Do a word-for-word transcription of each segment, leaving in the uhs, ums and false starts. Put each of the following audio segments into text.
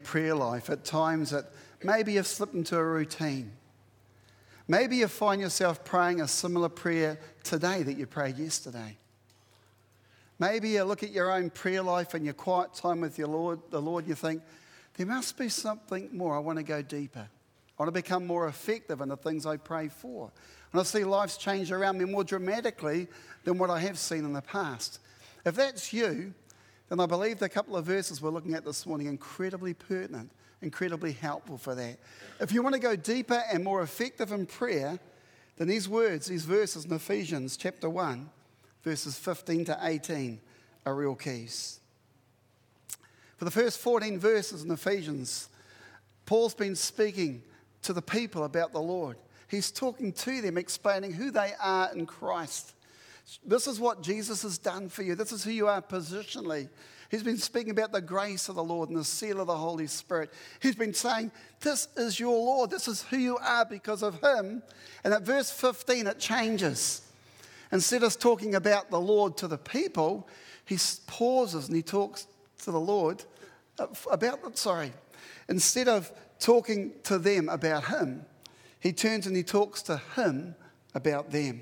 prayer life, at times that maybe you've slipped into a routine. Maybe you find yourself praying a similar prayer today that you prayed yesterday. Maybe you look at your own prayer life and your quiet time with your Lord, the Lord, you think, there must be something more. I want to go deeper. I want to become more effective in the things I pray for. And I see life's change around me more dramatically than what I have seen in the past. If that's you, then I believe the couple of verses we're looking at this morning are incredibly pertinent, incredibly helpful for that. If you want to go deeper and more effective in prayer, then these words, these verses in Ephesians chapter one, verses fifteen to eighteen are real keys. For the first fourteen verses in Ephesians, Paul's been speaking to the people about the Lord. He's talking to them, explaining who they are in Christ. This is what Jesus has done for you. This is who you are positionally. He's been speaking about the grace of the Lord and the seal of the Holy Spirit. He's been saying, this is your Lord. This is who you are because of him. And at verse fifteen, it changes. Instead of talking about the Lord to the people, he pauses and he talks to the Lord about, sorry, instead of talking to them about him, he turns and he talks to him about them.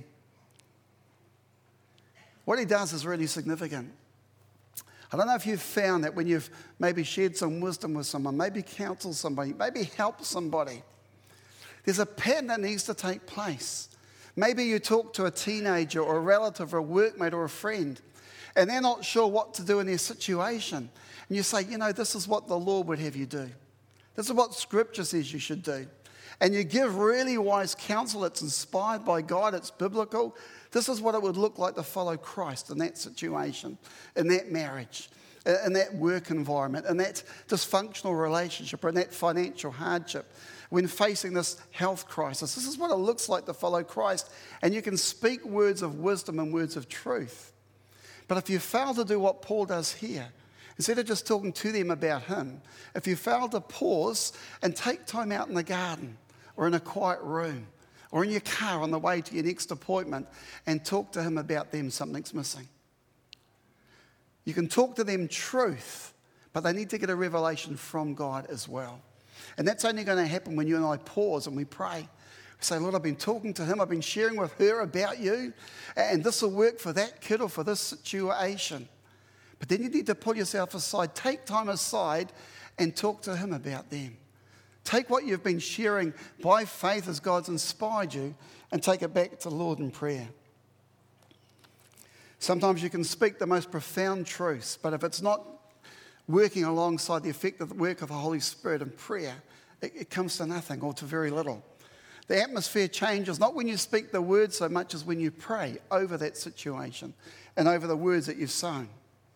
What he does is really significant. I don't know if you've found that when you've maybe shared some wisdom with someone, maybe counseled somebody, maybe helped somebody, there's a pattern that needs to take place. Maybe you talk to a teenager or a relative or a workmate or a friend, and they're not sure what to do in their situation. And you say, you know, this is what the Lord would have you do. This is what Scripture says you should do. And you give really wise counsel. It's inspired by God. It's biblical. This is what it would look like to follow Christ in that situation, in that marriage, in that work environment, in that dysfunctional relationship, or in that financial hardship, when facing this health crisis. This is what it looks like to follow Christ. And you can speak words of wisdom and words of truth. But if you fail to do what Paul does here, instead of just talking to them about him, if you fail to pause and take time out in the garden or in a quiet room or in your car on the way to your next appointment and talk to him about them, something's missing. You can talk to them truth, but they need to get a revelation from God as well. And that's only going to happen when you and I pause and we pray. We say, Lord, I've been talking to him, I've been sharing with her about you, and this will work for that kid or for this situation. But then you need to pull yourself aside, take time aside and talk to him about them. Take what you've been sharing by faith as God's inspired you and take it back to the Lord in prayer. Sometimes you can speak the most profound truths, but if it's not working alongside the effective work of the Holy Spirit in prayer, it, it comes to nothing or to very little. The atmosphere changes not when you speak the words so much as when you pray over that situation and over the words that you've sown.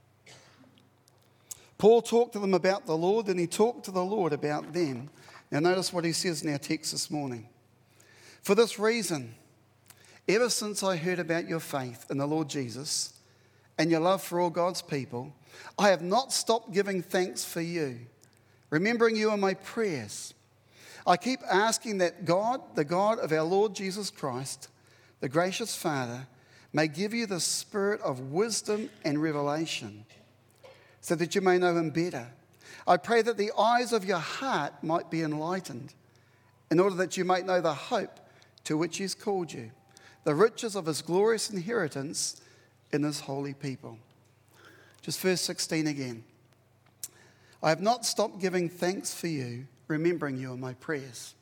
Paul talked to them about the Lord, and he talked to the Lord about them. Now notice what he says in our text this morning. For this reason, ever since I heard about your faith in the Lord Jesus and your love for all God's people, I have not stopped giving thanks for you, remembering you in my prayers. I keep asking that God, the God of our Lord Jesus Christ, the gracious Father, may give you the spirit of wisdom and revelation, so that you may know him better. I pray that the eyes of your heart might be enlightened, in order that you might know the hope to which he's called you, the riches of his glorious inheritance in his holy people. Just verse sixteen again. I have not stopped giving thanks for you, remembering you in my prayers.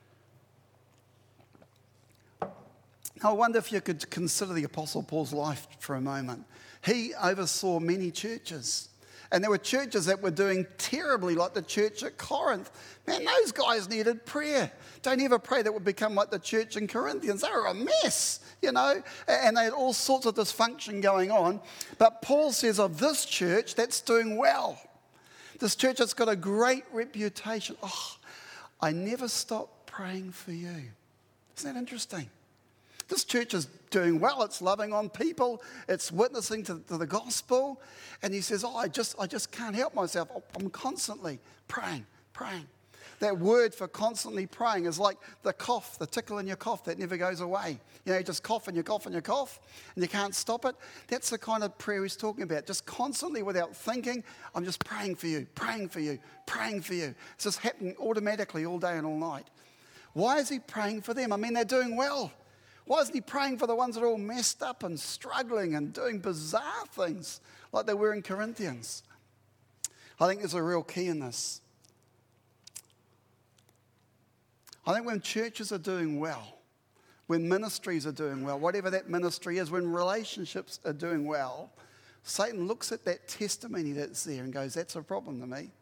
Now, I wonder if you could consider the Apostle Paul's life for a moment. He oversaw many churches. And there were churches that were doing terribly, like the church at Corinth. Man, those guys needed prayer. Don't ever pray that would become like the church in Corinthians. They were a mess, you know, and they had all sorts of dysfunction going on. But Paul says of this church that's doing well, this church that's got a great reputation. Oh, I never stop praying for you. Isn't that interesting? This church is doing well. It's loving on people. It's witnessing to, to the gospel. And he says, oh, I just I just can't help myself. I'm constantly praying, praying. That word for constantly praying is like the cough, the tickle in your cough that never goes away. You know, you just cough and you cough and you cough and you can't stop it. That's the kind of prayer he's talking about. Just constantly without thinking, I'm just praying for you, praying for you, praying for you. It's just happening automatically all day and all night. Why is he praying for them? I mean, they're doing well. Why isn't he praying for the ones that are all messed up and struggling and doing bizarre things like they were in Corinthians? I think there's a real key in this. I think when churches are doing well, when ministries are doing well, whatever that ministry is, when relationships are doing well, Satan looks at that testimony that's there and goes, that's a problem to me.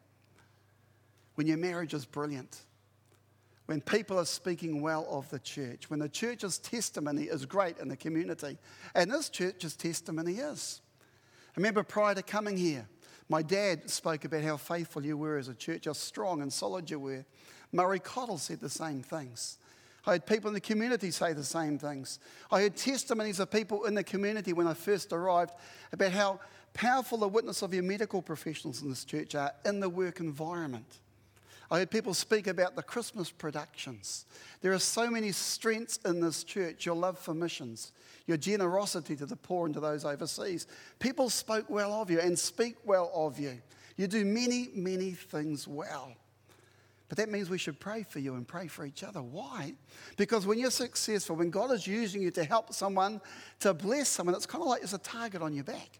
When your marriage is brilliant, when people are speaking well of the church, when the church's testimony is great in the community, and this church's testimony is. I remember prior to coming here, my dad spoke about how faithful you were as a church, how strong and solid you were. Murray Cottle said the same things. I heard people in the community say the same things. I heard testimonies of people in the community when I first arrived about how powerful the witness of your medical professionals in this church are in the work environment. I heard people speak about the Christmas productions. There are so many strengths in this church. Your love for missions, your generosity to the poor and to those overseas. People spoke well of you and speak well of you. You do many, many things well. But that means we should pray for you and pray for each other. Why? Because when you're successful, when God is using you to help someone, to bless someone, it's kind of like there's a target on your back.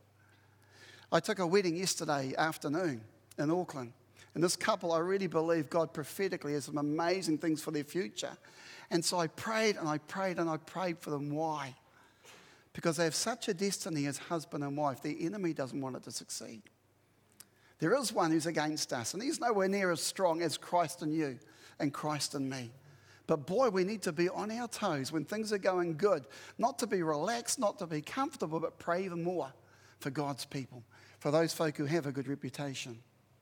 I took a wedding yesterday afternoon in Auckland. And this couple, I really believe God prophetically has some amazing things for their future. And so I prayed and I prayed and I prayed for them. Why? Because they have such a destiny as husband and wife. The enemy doesn't want it to succeed. There is one who's against us, and he's nowhere near as strong as Christ in you and Christ in me. But boy, we need to be on our toes when things are going good. Not to be relaxed, not to be comfortable, but pray even more for God's people, for those folk who have a good reputation.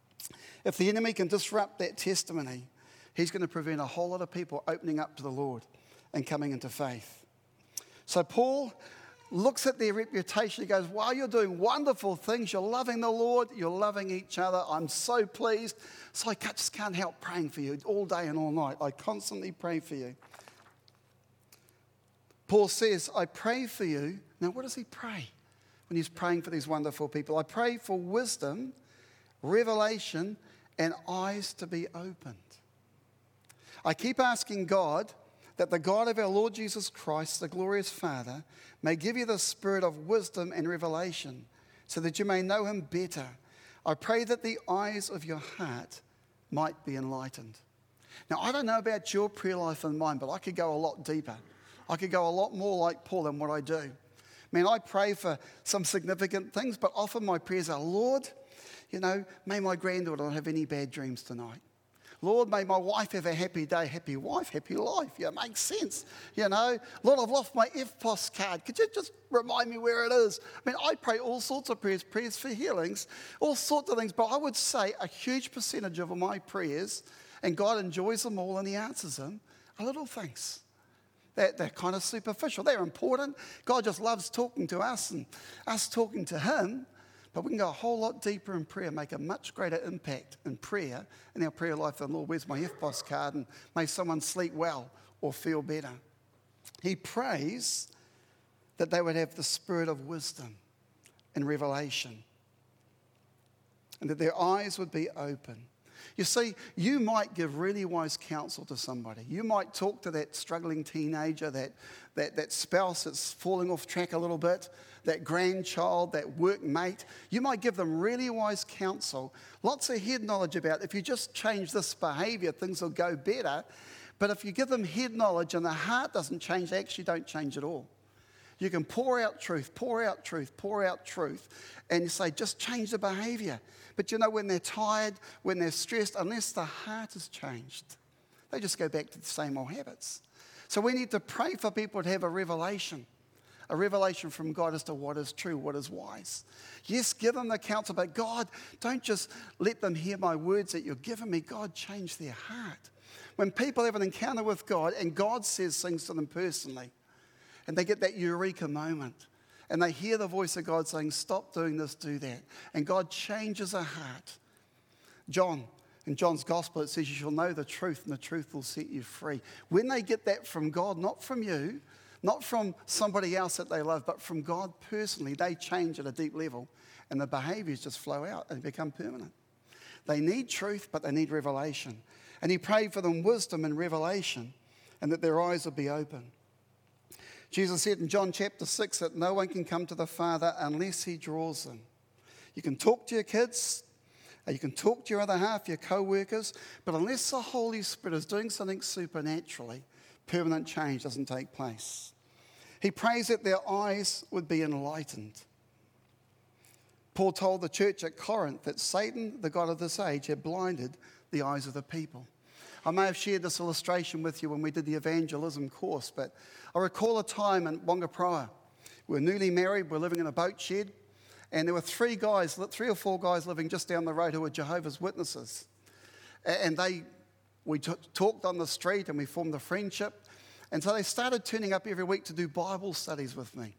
If the enemy can disrupt that testimony, he's going to prevent a whole lot of people opening up to the Lord and coming into faith. So Paul looks at their reputation. He goes, wow, you're doing wonderful things. You're loving the Lord. You're loving each other. I'm so pleased. So I just can't help praying for you all day and all night. I constantly pray for you. Paul says, I pray for you. Now, what does he pray when he's praying for these wonderful people? I pray for wisdom, revelation, and eyes to be opened. I keep asking God that the God of our Lord Jesus Christ, the glorious Father, may give you the spirit of wisdom and revelation so that you may know him better. I pray that the eyes of your heart might be enlightened. Now, I don't know about your prayer life and mine, but I could go a lot deeper. I could go a lot more like Paul than what I do. Man, I pray for some significant things, but often my prayers are, Lord, you know, may my granddaughter not have any bad dreams tonight. Lord, may my wife have a happy day. Happy wife, happy life. Yeah, it makes sense. You know, Lord, I've lost my F P O S card. Could you just remind me where it is? I mean, I pray all sorts of prayers, prayers for healings, all sorts of things. But I would say a huge percentage of my prayers, and God enjoys them all and he answers them, are little things. They're, they're kind of superficial. They're important. God just loves talking to us and us talking to him. But we can go a whole lot deeper in prayer, make a much greater impact in prayer in our prayer life than, Lord, where's my F P O S card? And may someone sleep well or feel better. He prays that they would have the spirit of wisdom and revelation and that their eyes would be open. You see, you might give really wise counsel to somebody. You might talk to that struggling teenager, that, that, that spouse that's falling off track a little bit, that grandchild, that workmate. You might give them really wise counsel, lots of head knowledge about if you just change this behavior, things will go better. But if you give them head knowledge and the heart doesn't change, they actually don't change at all. You can pour out truth, pour out truth, pour out truth, and you say, just change the behavior. But you know, when they're tired, when they're stressed, unless the heart has changed, they just go back to the same old habits. So we need to pray for people to have a revelation, a revelation from God as to what is true, what is wise. Yes, give them the counsel, but God, don't just let them hear my words that you're giving me. God, change their heart. When people have an encounter with God and God says things to them personally, and they get that eureka moment, and they hear the voice of God saying, stop doing this, do that. And God changes a heart. John, In John's Gospel, it says, you shall know the truth, and the truth will set you free. When they get that from God, not from you, not from somebody else that they love, but from God personally, they change at a deep level, and the behaviors just flow out and become permanent. They need truth, but they need revelation. And he prayed for them wisdom and revelation, and that their eyes would be open. Jesus said in John chapter six that no one can come to the Father unless he draws them. You can talk to your kids, you can talk to your other half, your co-workers, but unless the Holy Spirit is doing something supernaturally, permanent change doesn't take place. He prays that their eyes would be enlightened. Paul told the church at Corinth that Satan, the god of this age, had blinded the eyes of the people. I may have shared this illustration with you when we did the evangelism course, but I recall a time in Wangaparaoa. We were newly married, we were living in a boat shed, and there were three guys, three or four guys living just down the road who were Jehovah's Witnesses. And they, we t- talked on the street and we formed a friendship. And so they started turning up every week to do Bible studies with me.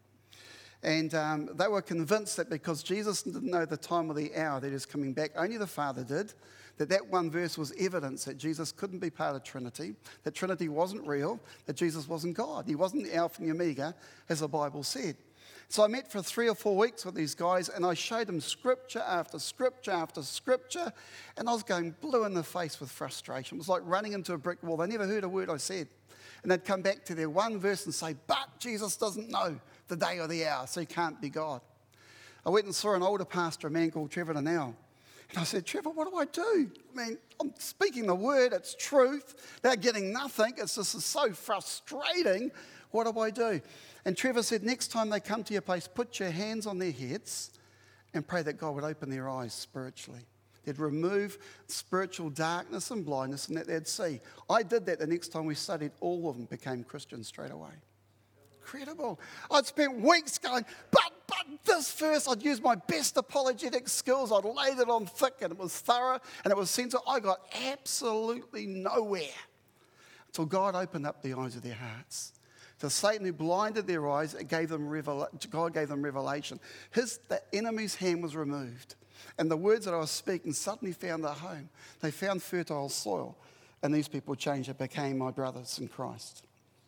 And um, they were convinced that because Jesus didn't know the time or the hour that he was coming back, only the Father did, that that one verse was evidence that Jesus couldn't be part of Trinity, that Trinity wasn't real, that Jesus wasn't God. He wasn't the Alpha and the Omega, as the Bible said. So I met for three or four weeks with these guys, and I showed them scripture after scripture after scripture, and I was going blue in the face with frustration. It was like running into a brick wall. They never heard a word I said. And they'd come back to their one verse and say, but Jesus doesn't know the day or the hour, so he can't be God. I went and saw an older pastor, a man called Trevor Linnell. And I said, Trevor, what do I do? I mean, I'm speaking the word, it's truth. They're getting nothing. It's just so frustrating. What do I do? And Trevor said, next time they come to your place, put your hands on their heads and pray that God would open their eyes spiritually. They'd remove spiritual darkness and blindness and that they'd see. I did that the next time we studied. All of them became Christians straight away. Incredible. I'd spent weeks going, but, but this verse, I'd used my best apologetic skills. I'd laid it on thick and it was thorough and it was sensible. I got absolutely nowhere until God opened up the eyes of their hearts. To Satan who blinded their eyes, it gave them revela- God gave them revelation. His, the enemy's hand was removed. And the words that I was speaking suddenly found a home. They found fertile soil. And these people changed and became my brothers in Christ.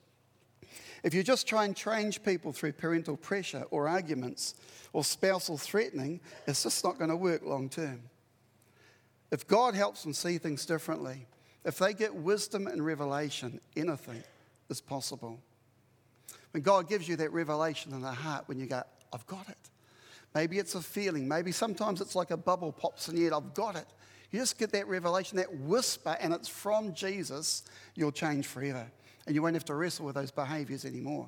If you just try and change people through parental pressure or arguments or spousal threatening, it's just not going to work long term. If God helps them see things differently, if they get wisdom and revelation, anything is possible. When God gives you that revelation in the heart, when you go, I've got it. Maybe it's a feeling. Maybe sometimes it's like a bubble pops in your head. I've got it. You just get that revelation, that whisper, and it's from Jesus, you'll change forever. And you won't have to wrestle with those behaviors anymore.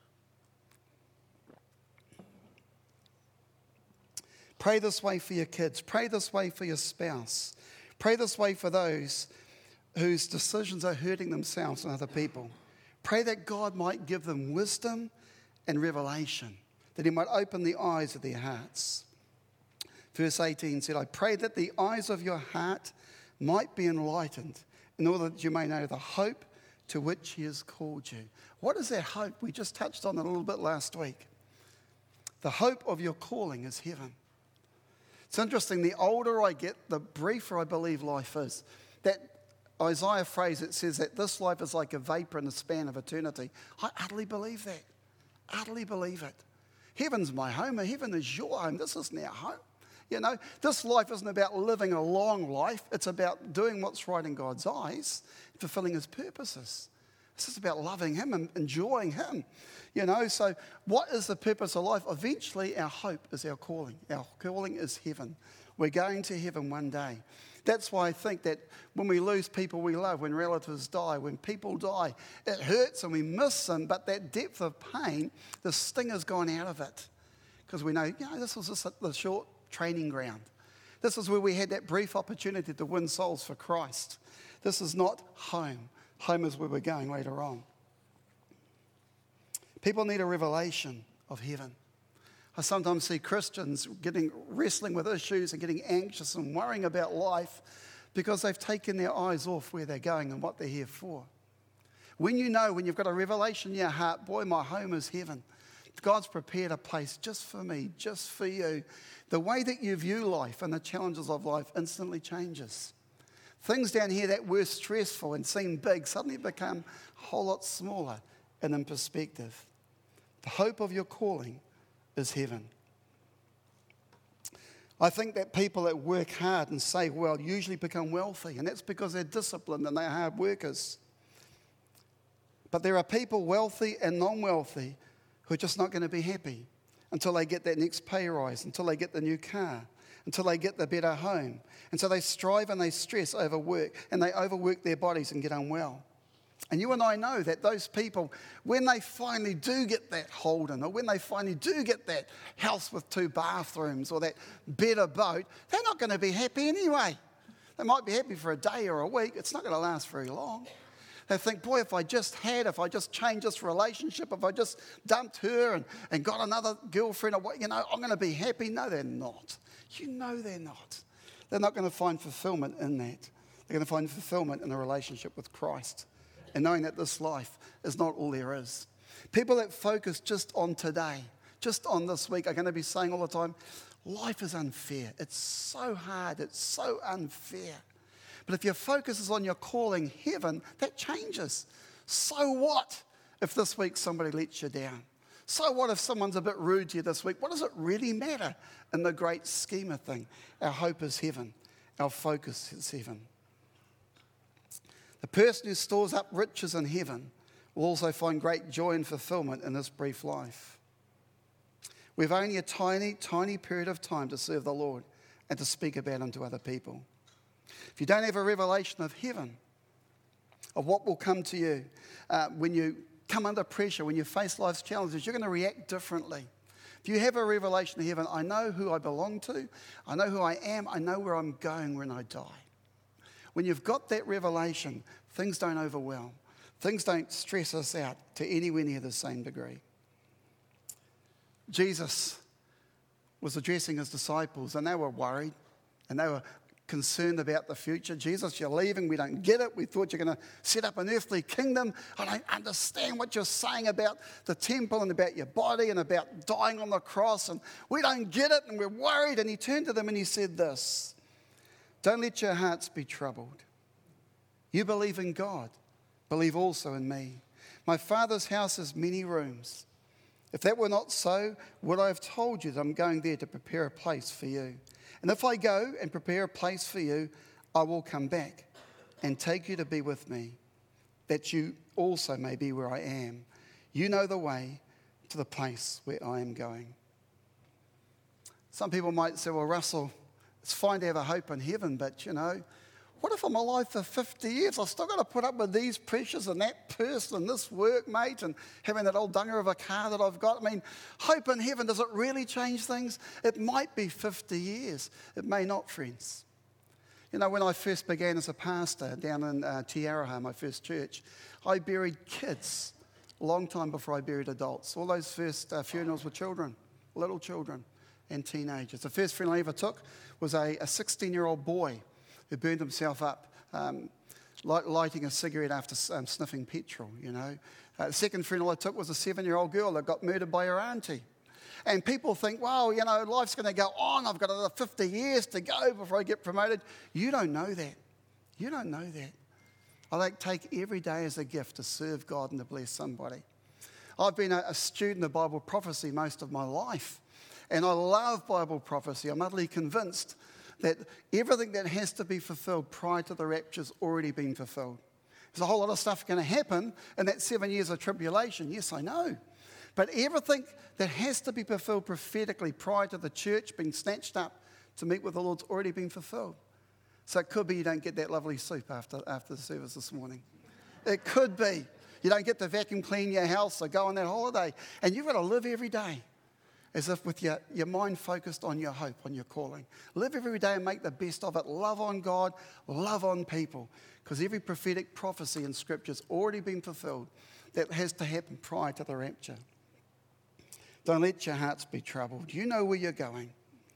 Pray this way for your kids. Pray this way for your spouse. Pray this way for those whose decisions are hurting themselves and other people. Pray that God might give them wisdom and revelation, that he might open the eyes of their hearts. Verse eighteen said, I pray that the eyes of your heart might be enlightened, in order that you may know the hope to which he has called you. What is that hope? We just touched on it a little bit last week. The hope of your calling is heaven. It's interesting, the older I get, the briefer I believe life is. That Isaiah phrase, it says that this life is like a vapor in the span of eternity. I utterly believe that. Utterly believe it. Heaven's my home. Heaven is your home. This isn't our home. You know, this life isn't about living a long life. It's about doing what's right in God's eyes, fulfilling his purposes. This is about loving him and enjoying him. You know, so what is the purpose of life? Eventually, our hope is our calling. Our calling is heaven. We're going to heaven one day. That's why I think that when we lose people we love, when relatives die, when people die, it hurts and we miss them, but that depth of pain, the sting has gone out of it. Because we know, you know, this was just the short training ground. This is where we had that brief opportunity to win souls for Christ. This is not home. Home is where we're going later on. People need a revelation of heaven. I sometimes see Christians getting wrestling with issues and getting anxious and worrying about life because they've taken their eyes off where they're going and what they're here for. When you know, when you've got a revelation in your heart, boy, my home is heaven. God's prepared a place just for me, just for you. The way that you view life and the challenges of life instantly changes. Things down here that were stressful and seemed big suddenly become a whole lot smaller and in perspective. The hope of your calling is heaven. I think that people that work hard and save well usually become wealthy, and that's because they're disciplined and they're hard workers. But there are people, wealthy and non-wealthy, who are just not going to be happy until they get that next pay rise, until they get the new car, until they get the better home. And so they strive and they stress over work, and they overwork their bodies and get unwell. And you and I know that those people, when they finally do get that Holden, or when they finally do get that house with two bathrooms, or that better boat, they're not going to be happy anyway. They might be happy for a day or a week. It's not going to last very long. They think, boy, if I just had, if I just changed this relationship, if I just dumped her and, and got another girlfriend, or what, you know, I'm going to be happy. No, they're not. You know they're not. They're not going to find fulfillment in that. They're going to find fulfillment in a relationship with Christ, and knowing that this life is not all there is. People that focus just on today, just on this week, are going to be saying all the time, life is unfair. It's so hard. It's so unfair. But if your focus is on your calling, heaven, that changes. So what if this week somebody lets you down? So what if someone's a bit rude to you this week? What does it really matter in the great scheme of things? Our hope is heaven. Our focus is heaven. The person who stores up riches in heaven will also find great joy and fulfillment in this brief life. We've only a tiny, tiny period of time to serve the Lord and to speak about Him to other people. If you don't have a revelation of heaven, of what will come to you uh, when you come under pressure, when you face life's challenges, you're going to react differently. If you have a revelation of heaven, I know who I belong to, I know who I am, I know where I'm going when I die. When you've got that revelation, things don't overwhelm. Things don't stress us out to anywhere near the same degree. Jesus was addressing his disciples, and they were worried, and they were concerned about the future. Jesus, you're leaving. We don't get it. We thought you're going to set up an earthly kingdom. I don't understand what you're saying about the temple and about your body and about dying on the cross. And we don't get it, and we're worried. And he turned to them and he said this, don't let your hearts be troubled. You believe in God. Believe also in me. My Father's house has many rooms. If that were not so, would I have told you that I'm going there to prepare a place for you? And if I go and prepare a place for you, I will come back and take you to be with me, that you also may be where I am. You know the way to the place where I am going. Some people might say, well, Russell, it's fine to have a hope in heaven, but, you know, what if I'm alive for fifty years? I've still got to put up with these pressures and that person and this workmate and having that old dunger of a car that I've got. I mean, hope in heaven, does it really change things? It might be fifty years. It may not, friends. You know, when I first began as a pastor down in uh, Te Araha, my first church, I buried kids a long time before I buried adults. All those first uh, funerals were children, little children and teenagers. The first funeral I ever took was a sixteen-year-old boy who burned himself up, um, light, lighting a cigarette after um, sniffing petrol, you know. Uh, the second funeral I took was a seven-year-old girl that got murdered by her auntie. And people think, well, you know, life's going to go on. I've got another fifty years to go before I get promoted. You don't know that. You don't know that. I like take every day as a gift to serve God and to bless somebody. I've been a, a student of Bible prophecy most of my life. And I love Bible prophecy. I'm utterly convinced that everything that has to be fulfilled prior to the rapture has already been fulfilled. There's a whole lot of stuff going to happen in that seven years of tribulation. Yes, I know. But everything that has to be fulfilled prophetically prior to the church being snatched up to meet with the Lord's already been fulfilled. So it could be you don't get that lovely soup after, after the service this morning. It could be you don't get to vacuum clean your house or go on that holiday. And you've got to live every day as if with your, your mind focused on your hope, on your calling. Live every day and make the best of it. Love on God, love on people. Because every prophetic prophecy in Scripture has already been fulfilled that has to happen prior to the rapture. Don't let your hearts be troubled. You know where you're going.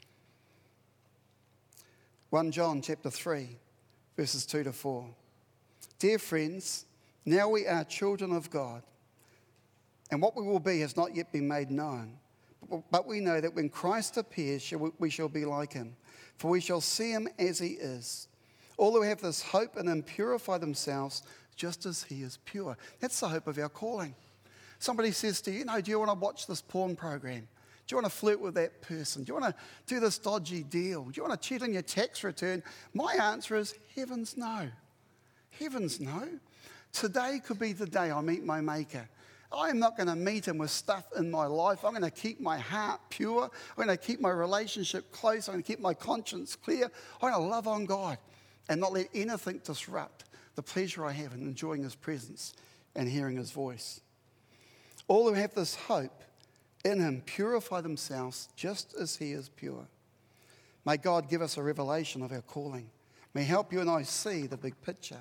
First John chapter three, verses two to four. Dear friends, now we are children of God, and what we will be has not yet been made known. But we know that when Christ appears, we shall be like him, for we shall see him as he is. All who have this hope in him purify themselves just as he is pure. That's the hope of our calling. Somebody says to you, you know, do you want to watch this porn program? Do you want to flirt with that person? Do you want to do this dodgy deal? Do you want to cheat on your tax return? My answer is heavens no. Heavens no. Today could be the day I meet my Maker. I am not going to meet him with stuff in my life. I'm going to keep my heart pure. I'm going to keep my relationship close. I'm going to keep my conscience clear. I'm going to love on God and not let anything disrupt the pleasure I have in enjoying his presence and hearing his voice. All who have this hope in him purify themselves just as he is pure. May God give us a revelation of our calling. May he help you and I see the big picture.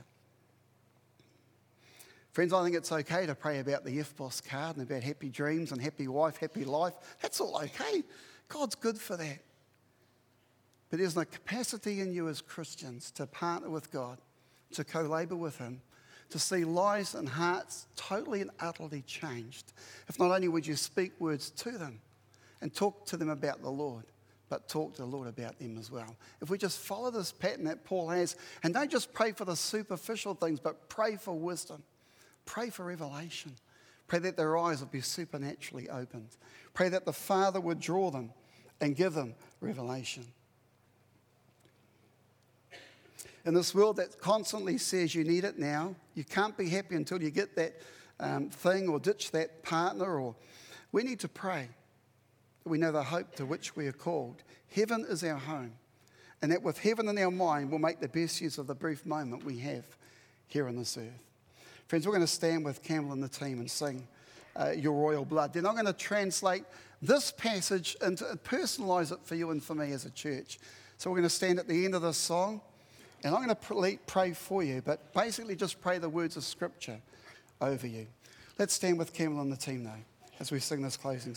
Friends, I think it's okay to pray about the F B O S card and about happy dreams and happy wife, happy life. That's all okay. God's good for that. But there's no capacity in you as Christians to partner with God, to co-labor with him, to see lives and hearts totally and utterly changed. If not only would you speak words to them and talk to them about the Lord, but talk to the Lord about them as well. If we just follow this pattern that Paul has, and don't just pray for the superficial things, but pray for wisdom. Pray for revelation. Pray that their eyes would be supernaturally opened. Pray that the Father would draw them and give them revelation. In this world that constantly says you need it now, you can't be happy until you get that um, thing or ditch that partner, or we need to pray that we know the hope to which we are called. Heaven is our home, and that with heaven in our mind, we'll make the best use of the brief moment we have here on this earth. Friends, we're going to stand with Campbell and the team and sing uh, Your Royal Blood. Then I'm going to translate this passage and personalise it for you and for me as a church. So we're going to stand at the end of this song, and I'm going to pray for you, but basically just pray the words of Scripture over you. Let's stand with Campbell and the team now as we sing this closing